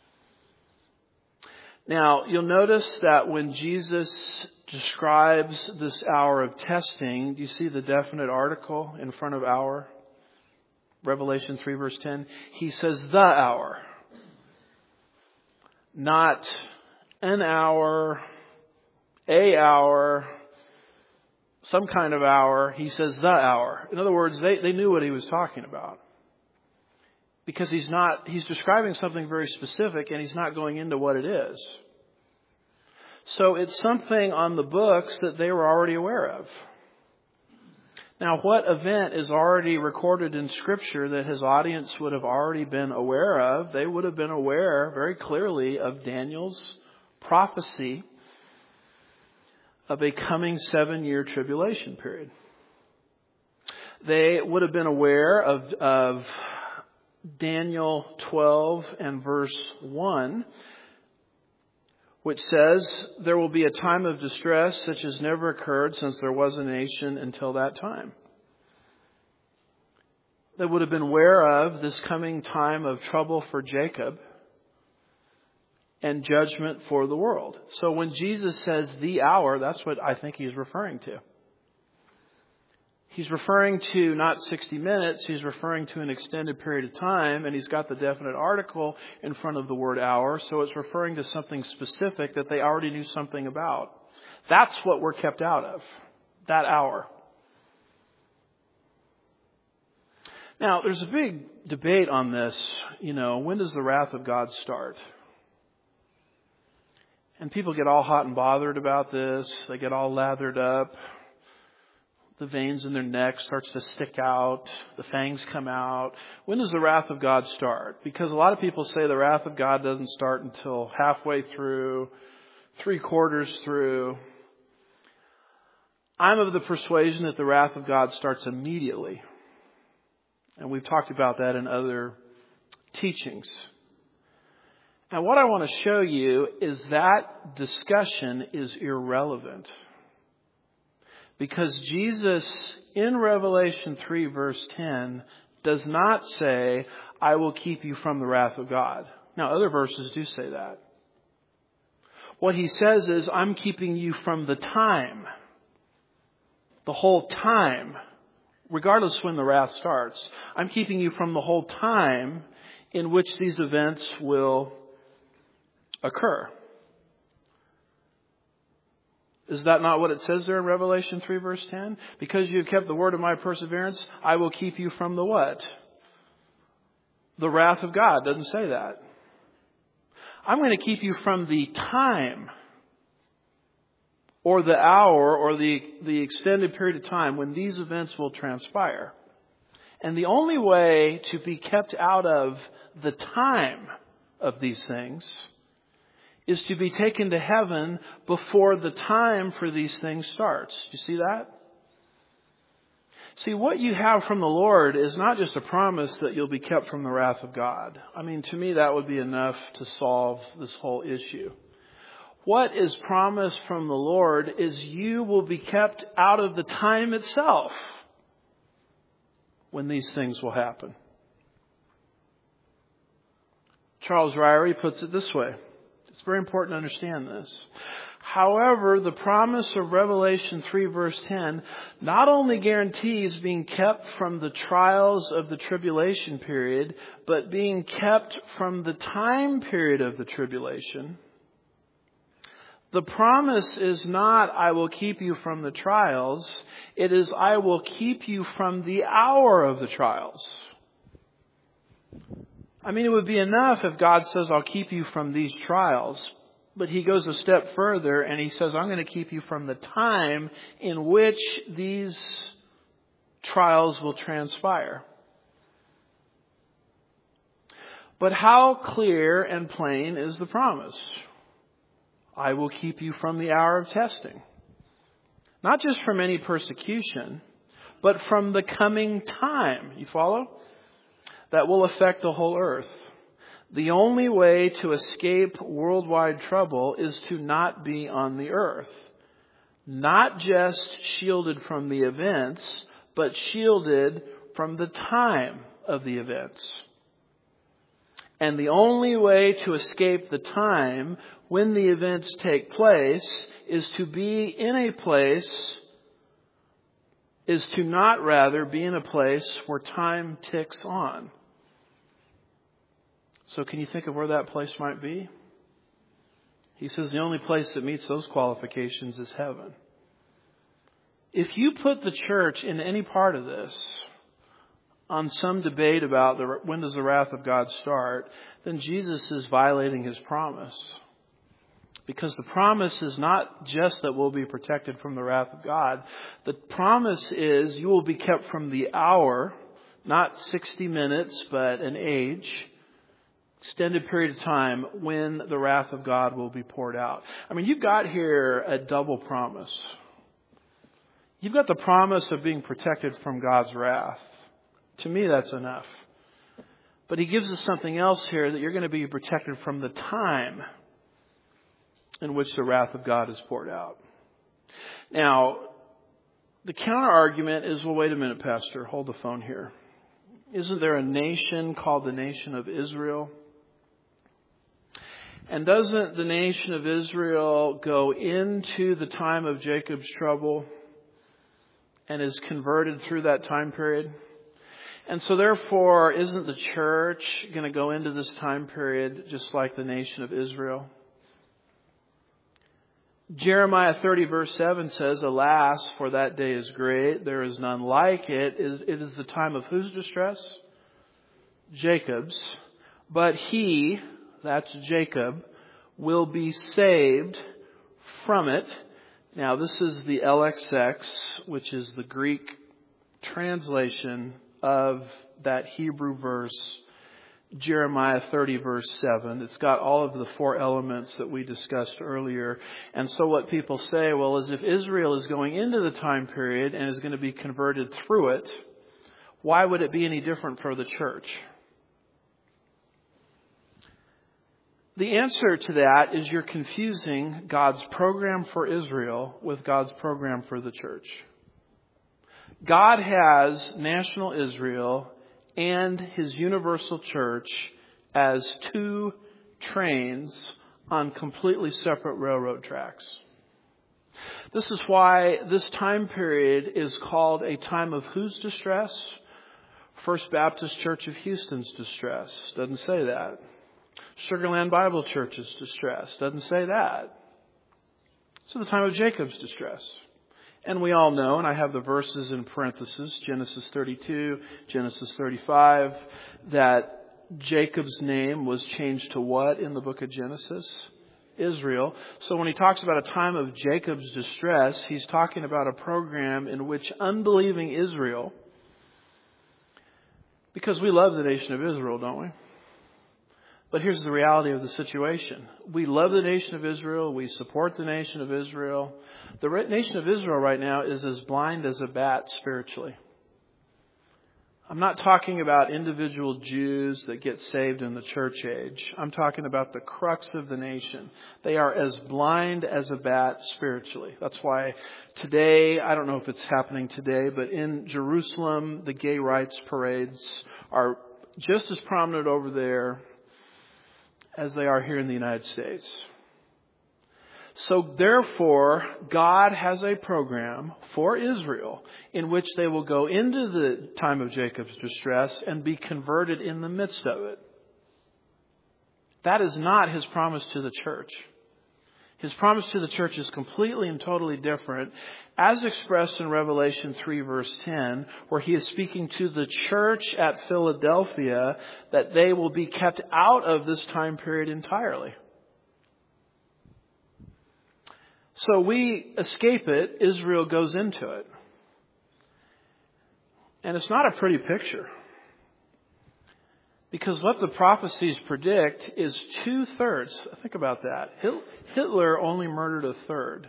Now, you'll notice that when Jesus describes this hour of testing, do you see the definite article in front of hour? Revelation three, verse ten. He says the hour. Not an hour, a hour, some kind of hour. He says the hour. In other words, they, they knew what he was talking about. Because he's not, he's describing something very specific and he's not going into what it is. So it's something on the books that they were already aware of. Now, what event is already recorded in Scripture that his audience would have already been aware of? They would have been aware very clearly of Daniel's prophecy of a coming seven-year tribulation period. They would have been aware of, of Daniel twelve and verse one, which says, "There will be a time of distress such as never occurred since there was a nation until that time." They would have been aware of this coming time of trouble for Jacob and judgment for the world. So when Jesus says the hour, that's what I think he's referring to. He's referring to not sixty minutes, he's referring to an extended period of time, and he's got the definite article in front of the word hour, so it's referring to something specific that they already knew something about. That's what we're kept out of, that hour. Now, there's a big debate on this, you know, when does the wrath of God start? And people get all hot and bothered about this, they get all lathered up. The veins in their neck starts to stick out. The fangs come out. When does the wrath of God start? Because a lot of people say the wrath of God doesn't start until halfway through, three quarters through. I'm of the persuasion that the wrath of God starts immediately. And we've talked about that in other teachings. And what I want to show you is that discussion is irrelevant. Because Jesus, in Revelation three, verse ten, does not say, "I will keep you from the wrath of God." Now, other verses do say that. What he says is, "I'm keeping you from the time." The whole time regardless when the wrath starts. I'm keeping you from the whole time in which these events will occur. Is that not what it says there in Revelation three verse ten? Because you have kept the word of my perseverance, I will keep you from the what? The wrath of God. It doesn't say that. I'm going to keep you from the time or the hour or the, the extended period of time when these events will transpire. And the only way to be kept out of the time of these things is to be taken to heaven before the time for these things starts. Do you see that? See, what you have from the Lord is not just a promise that you'll be kept from the wrath of God. I mean, to me, that would be enough to solve this whole issue. What is promised from the Lord is you will be kept out of the time itself when these things will happen. Charles Ryrie puts it this way. It's very important to understand this. However, the promise of Revelation three verse ten not only guarantees being kept from the trials of the tribulation period, but being kept from the time period of the tribulation. The promise is not, I will keep you from the trials. It is, I will keep you from the hour of the trials. I mean, it would be enough if God says, I'll keep you from these trials. But he goes a step further and he says, I'm going to keep you from the time in which these trials will transpire. But how clear and plain is the promise? I will keep you from the hour of testing. Not just from any persecution, but from the coming time. You follow? That will affect the whole earth. The only way to escape worldwide trouble is to not be on the earth. Not just shielded from the events, but shielded from the time of the events. And the only way to escape the time when the events take place is to be in a place, is to not rather be in a place where time ticks on. So can you think of where that place might be? He says the only place that meets those qualifications is heaven. If you put the church in any part of this on some debate about the, when does the wrath of God start, then Jesus is violating his promise. Because the promise is not just that we'll be protected from the wrath of God. The promise is you will be kept from the hour, not sixty minutes, but an age, extended period of time when the wrath of God will be poured out. I mean, you've got here a double promise. You've got the promise of being protected from God's wrath. To me, that's enough. But he gives us something else here, that you're going to be protected from the time in which the wrath of God is poured out. Now, the counter argument is, well, wait a minute, Pastor, hold the phone here. Isn't there a nation called the nation of Israel? And doesn't the nation of Israel go into the time of Jacob's trouble and is converted through that time period? And so therefore, isn't the church going to go into this time period just like the nation of Israel? Jeremiah thirty verse seven says, alas, for that day is great. There is none like it. It is the time of whose distress? Jacob's. But he, that's Jacob, will be saved from it. Now this is the L X X, which is the Greek translation of that Hebrew verse, Jeremiah thirty verse seven. It's got all of the four elements that we discussed earlier. And so what people say, well, is if Israel is going into the time period and is going to be converted through it, why would it be any different for the church? The answer to that is you're confusing God's program for Israel with God's program for the church. God has national Israel and his universal church as two trains on completely separate railroad tracks. This is why this time period is called a time of whose distress? First Baptist Church of Houston's distress. Doesn't say that. Sugarland Bible Church's distress. Doesn't say that. It's the time of Jacob's distress. And we all know, and I have the verses in parentheses, Genesis thirty-two, Genesis thirty-five, that Jacob's name was changed to what in the book of Genesis? Israel. So when he talks about a time of Jacob's distress, he's talking about a program in which unbelieving Israel, because we love the nation of Israel, don't we? But here's the reality of the situation. We love the nation of Israel. We support the nation of Israel. The nation of Israel right now is as blind as a bat spiritually. I'm not talking about individual Jews that get saved in the church age. I'm talking about the crux of the nation. They are as blind as a bat spiritually. That's why today, I don't know if it's happening today, but in Jerusalem, the gay rights parades are just as prominent over there as they are here in the United States. So therefore, God has a program for Israel in which they will go into the time of Jacob's distress and be converted in the midst of it. That is not His promise to the church. His promise to the church is completely and totally different, as expressed in Revelation three verse ten, where He is speaking to the church at Philadelphia that they will be kept out of this time period entirely. So we escape it. Israel goes into it. And it's not a pretty picture. Because what the prophecies predict is two-thirds. Think about that. Hitler only murdered a third.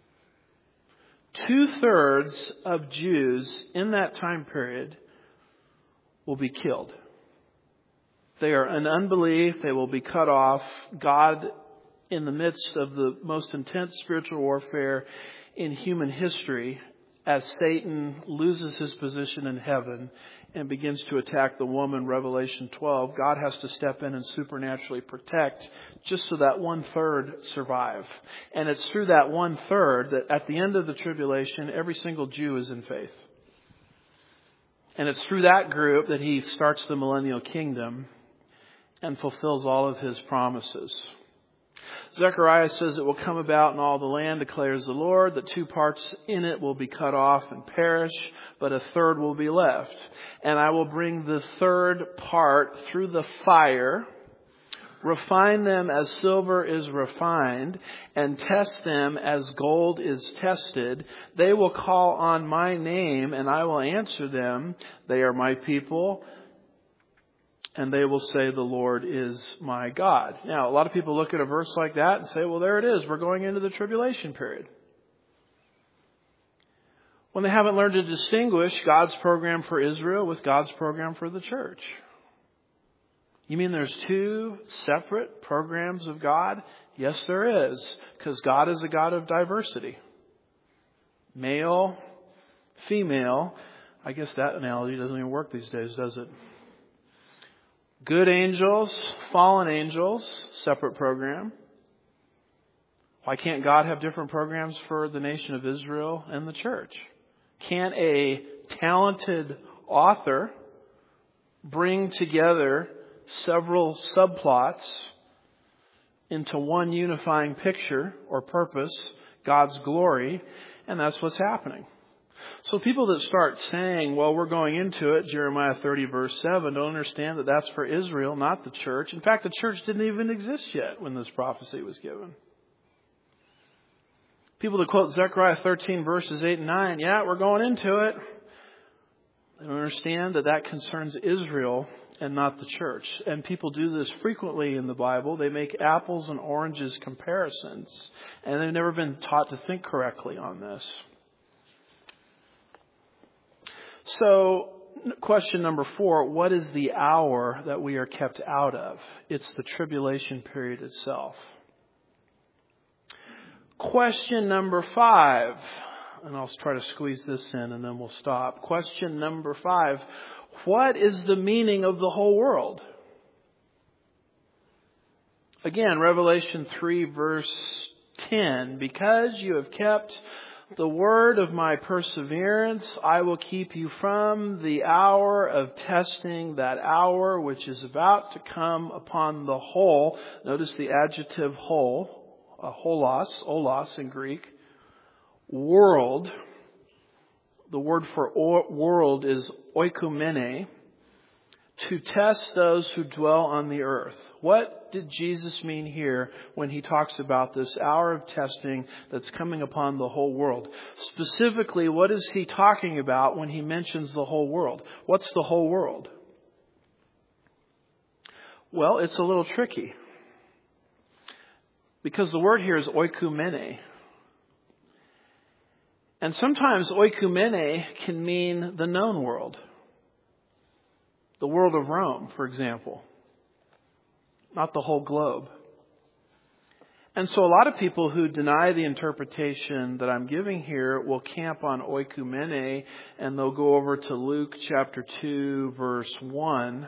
Two-thirds of Jews in that time period will be killed. They are in unbelief. They will be cut off. God, in the midst of the most intense spiritual warfare in human history, as Satan loses his position in heaven and begins to attack the woman, Revelation twelve, God has to step in and supernaturally protect just so that one-third survive. And it's through that one-third that at the end of the tribulation, every single Jew is in faith. And it's through that group that He starts the millennial kingdom and fulfills all of His promises. Zechariah says it will come about in all the land, declares the Lord, that two parts in it will be cut off and perish, but a third will be left. And I will bring the third part through the fire, refine them as silver is refined, and test them as gold is tested. They will call on my name, and I will answer them. They are my people. And they will say, the Lord is my God. Now, a lot of people look at a verse like that and say, well, there it is. We're going into the tribulation period. When they haven't learned to distinguish God's program for Israel with God's program for the church. You mean there's two separate programs of God? Yes, there is. Because God is a God of diversity. Male, female. I guess that analogy doesn't even work these days, does it? Good angels, fallen angels, separate program. Why can't God have different programs for the nation of Israel and the church? Can a talented author bring together several subplots into one unifying picture or purpose, God's glory? And that's what's happening. So people that start saying, well, we're going into it, Jeremiah thirty verse seven, don't understand that that's for Israel, not the church. In fact, the church didn't even exist yet when this prophecy was given. People that quote Zechariah thirteen verses eight and nine, yeah, we're going into it. They don't understand that that concerns Israel and not the church. And people do this frequently in the Bible. They make apples and oranges comparisons. And they've never been taught to think correctly on this. So, question number four, what is the hour that we are kept out of? It's the tribulation period itself. Question number five, and I'll try to squeeze this in and then we'll stop. Question number five, what is the meaning of the whole world? Again, Revelation three verse ten. Because you have kept the word of my perseverance, I will keep you from the hour of testing, that hour which is about to come upon the whole. Notice the adjective whole, uh, holos, olos in Greek, world. The word for world is oikumene, to test those who dwell on the earth. What did Jesus mean here when he talks about this hour of testing that's coming upon the whole world? Specifically, what is he talking about when he mentions the whole world? What's the whole world? Well, it's a little tricky, because the word here is oikumene. And sometimes oikumene can mean the known world. The world of Rome, for example. Not the whole globe. And so a lot of people who deny the interpretation that I'm giving here will camp on oikumene, and they'll go over to Luke chapter two, verse one,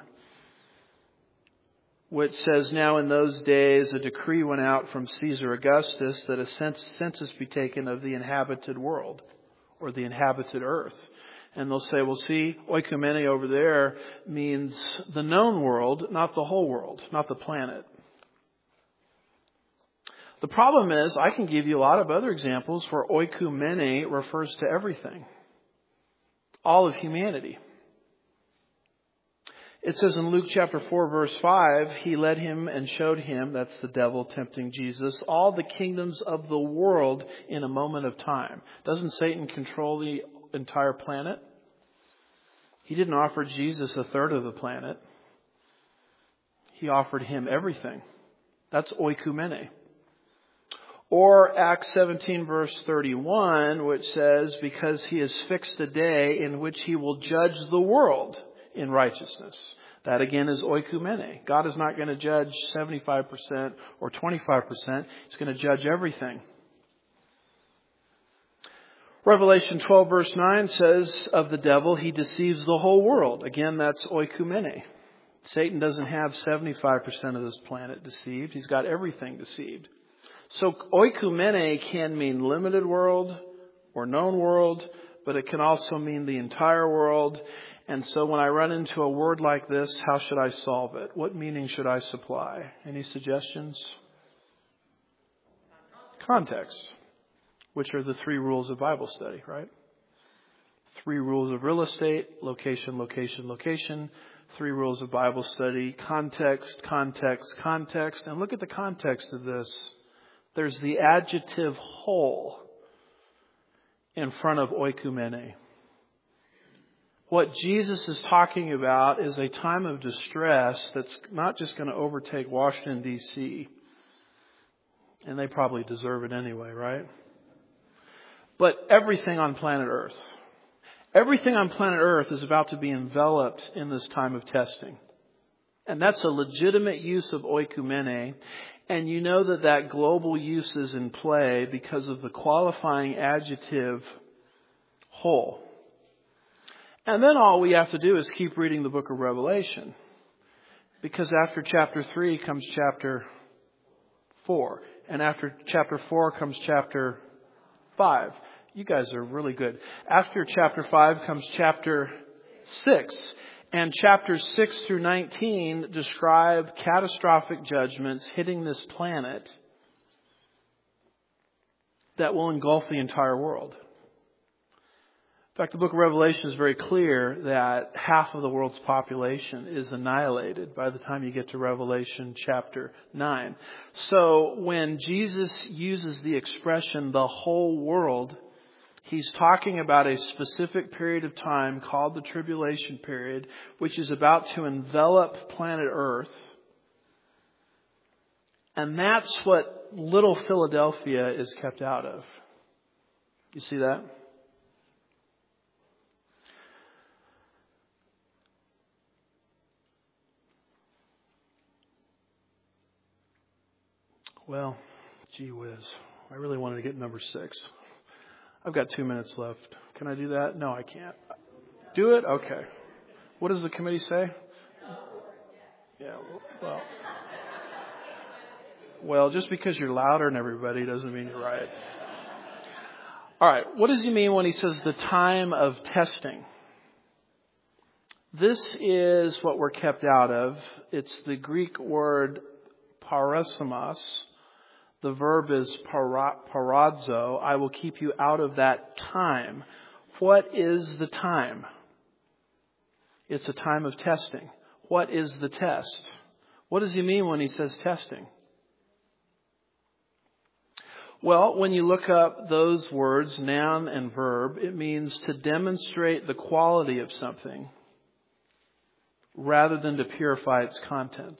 which says, "Now in those days a decree went out from Caesar Augustus that a census be taken of the inhabited world," or the inhabited earth. And they'll say, well, see, oikumene over there means the known world, not the whole world, not the planet. The problem is, I can give you a lot of other examples where oikumene refers to everything. All of humanity. It says in Luke chapter four, verse five, he led him and showed him, that's the devil tempting Jesus, all the kingdoms of the world in a moment of time. Doesn't Satan control the entire planet? He didn't offer Jesus a third of the planet. He offered him everything. That's oikumene. Or Acts seventeen verse thirty-one, which says, because he has fixed a day in which he will judge the world in righteousness. That again is oikumene. God is not going to judge seventy-five percent or twenty-five percent. He's going to judge everything. Revelation twelve verse nine says of the devil, he deceives the whole world. Again, that's oikumene. Satan doesn't have seventy-five percent of this planet deceived. He's got everything deceived. So oikumene can mean limited world or known world, but it can also mean the entire world. And so when I run into a word like this, how should I solve it? What meaning should I supply? Any suggestions? Context, which are the three rules of Bible study, right? Three rules of real estate: location, location, location. Three rules of Bible study: context, context, context. And look at the context of this. There's the adjective whole in front of oikumene. What Jesus is talking about is a time of distress that's not just going to overtake Washington, D C And they probably deserve it anyway, right? But everything on planet Earth. Everything on planet Earth is about to be enveloped in this time of testing. And that's a legitimate use of oikumene. And you know that that global use is in play because of the qualifying adjective whole. And then all we have to do is keep reading the book of Revelation. Because after chapter three comes chapter four. And after chapter four comes chapter five. You guys are really good. After chapter five comes chapter six. And chapters six through nineteen describe catastrophic judgments hitting this planet that will engulf the entire world. In fact, the book of Revelation is very clear that half of the world's population is annihilated by the time you get to Revelation chapter nine. So when Jesus uses the expression the whole world, he's talking about a specific period of time called the tribulation period, which is about to envelop planet Earth. And that's what little Philadelphia is kept out of. You see that? Well, gee whiz. I really wanted to get number six. I've got two minutes left. Can I do that? No, I can't. Do it? Okay. What does the committee say? Yeah, well, Well, just because you're louder than everybody doesn't mean you're right. All right. What does he mean when he says the time of testing? This is what we're kept out of. It's the Greek word parosmos. The verb is para, paradzo. I will keep you out of that time. What is the time? It's a time of testing. What is the test? What does he mean when he says testing? Well, when you look up those words, noun and verb, it means to demonstrate the quality of something rather than to purify its contents.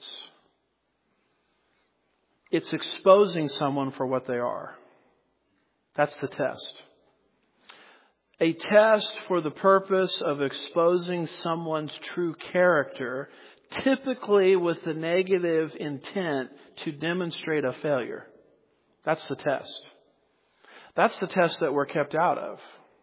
It's exposing someone for what they are. That's the test. A test for the purpose of exposing someone's true character, typically with the negative intent to demonstrate a failure. That's the test. That's the test that we're kept out of.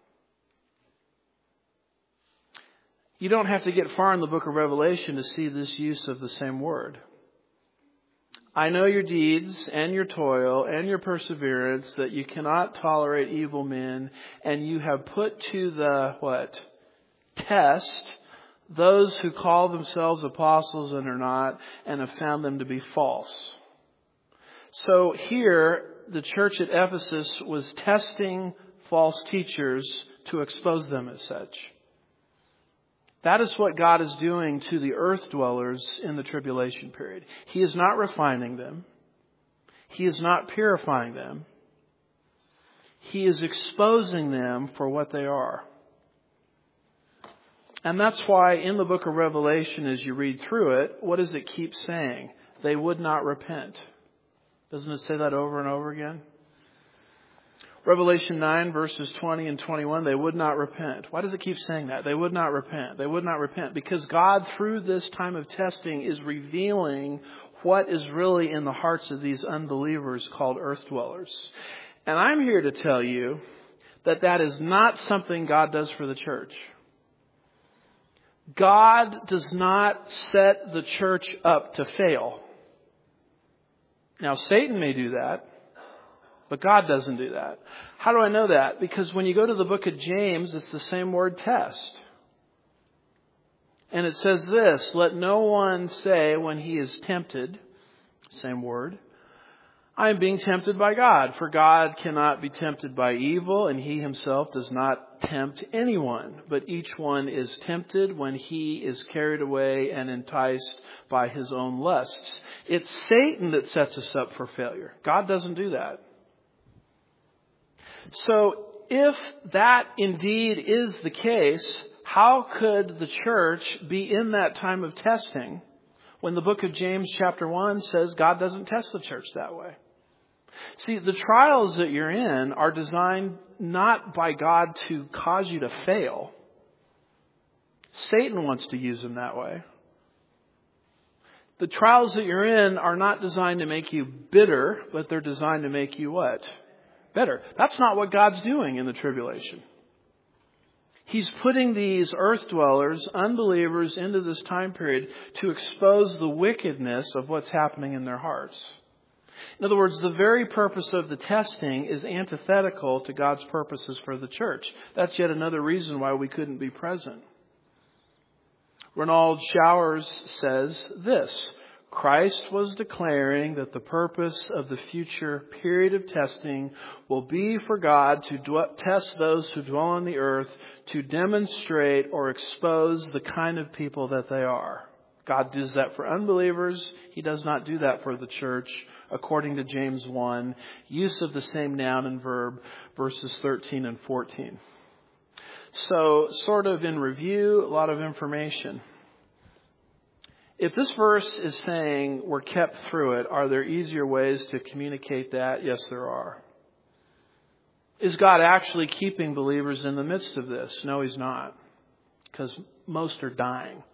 You don't have to get far in the book of Revelation to see this use of the same word. I know your deeds and your toil and your perseverance, that you cannot tolerate evil men, and you have put to the, what? Test those who call themselves apostles and are not, and have found them to be false. So here, the church at Ephesus was testing false teachers to expose them as such. That is what God is doing to the earth dwellers in the tribulation period. He is not refining them. He is not purifying them. He is exposing them for what they are. And that's why in the book of Revelation, as you read through it, what does it keep saying? They would not repent. Doesn't it say that over and over again? Revelation nine verses twenty and twenty-one, they would not repent. Why does it keep saying that? They would not repent. They would not repent. Because God, through this time of testing, is revealing what is really in the hearts of these unbelievers called earth dwellers. And I'm here to tell you that that is not something God does for the church. God does not set the church up to fail. Now, Satan may do that. But God doesn't do that. How do I know that? Because when you go to the book of James, it's the same word test. And it says this, let no one say when he is tempted, same word, I am being tempted by God. For God cannot be tempted by evil, and he himself does not tempt anyone. But each one is tempted when he is carried away and enticed by his own lusts. It's Satan that sets us up for failure. God doesn't do that. So if that indeed is the case, how could the church be in that time of testing when the book of James chapter one says God doesn't test the church that way? See, the trials that you're in are designed not by God to cause you to fail. Satan wants to use them that way. The trials that you're in are not designed to make you bitter, but they're designed to make you what? Better. That's not what God's doing in the tribulation. He's putting these earth dwellers, unbelievers, into this time period to expose the wickedness of what's happening in their hearts. In other words, the very purpose of the testing is antithetical to God's purposes for the church. That's yet another reason why we couldn't be present. Renald Showers says this, Christ was declaring that the purpose of the future period of testing will be for God to dw- test those who dwell on the earth, to demonstrate or expose the kind of people that they are. God does that for unbelievers. He does not do that for the church, according to James one. Use of the same noun and verb, verses thirteen and fourteen. So, sort of in review, a lot of information. If this verse is saying we're kept through it, are there easier ways to communicate that? Yes, there are. Is God actually keeping believers in the midst of this? No, He's not. Because most are dying.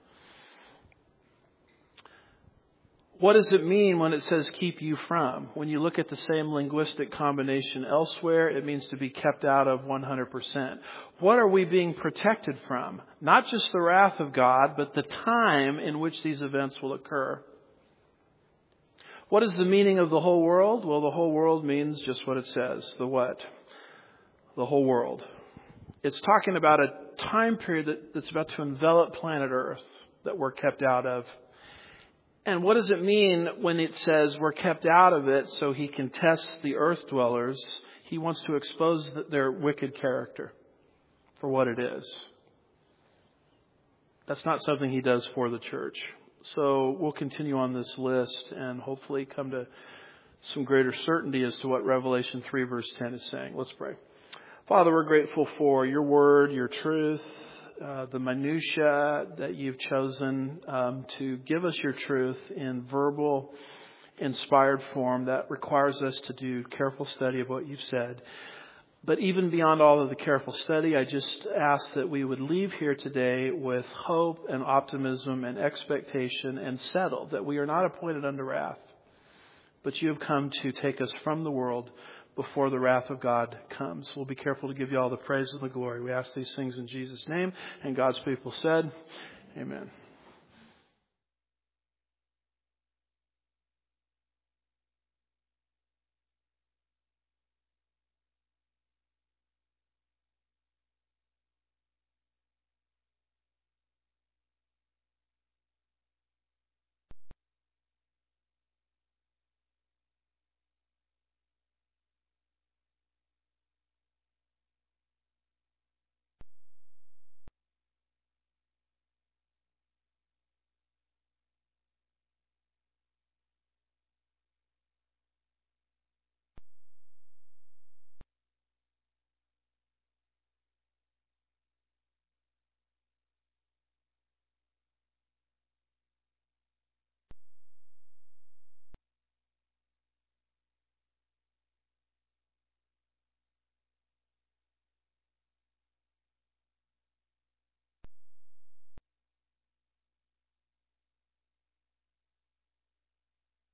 What does it mean when it says keep you from? When you look at the same linguistic combination elsewhere, it means to be kept out of one hundred percent. What are we being protected from? Not just the wrath of God, but the time in which these events will occur. What is the meaning of the whole world? Well, the whole world means just what it says. The what? The whole world. It's talking about a time period that, that's about to envelop planet Earth that we're kept out of. And what does it mean when it says we're kept out of it so he can test the earth dwellers? He wants to expose their wicked character for what it is. That's not something he does for the church. So we'll continue on this list and hopefully come to some greater certainty as to what Revelation three verse ten is saying. Let's pray. Father, we're grateful for your word, your truth, uh, the minutia that you've chosen um, to give us your truth in verbal, inspired form that requires us to do careful study of what you've said. But even beyond all of the careful study, I just ask that we would leave here today with hope and optimism and expectation and settled that we are not appointed unto wrath, but you have come to take us from the world before the wrath of God comes. We'll be careful to give you all the praise and the glory. We ask these things in Jesus' name. And God's people said, amen.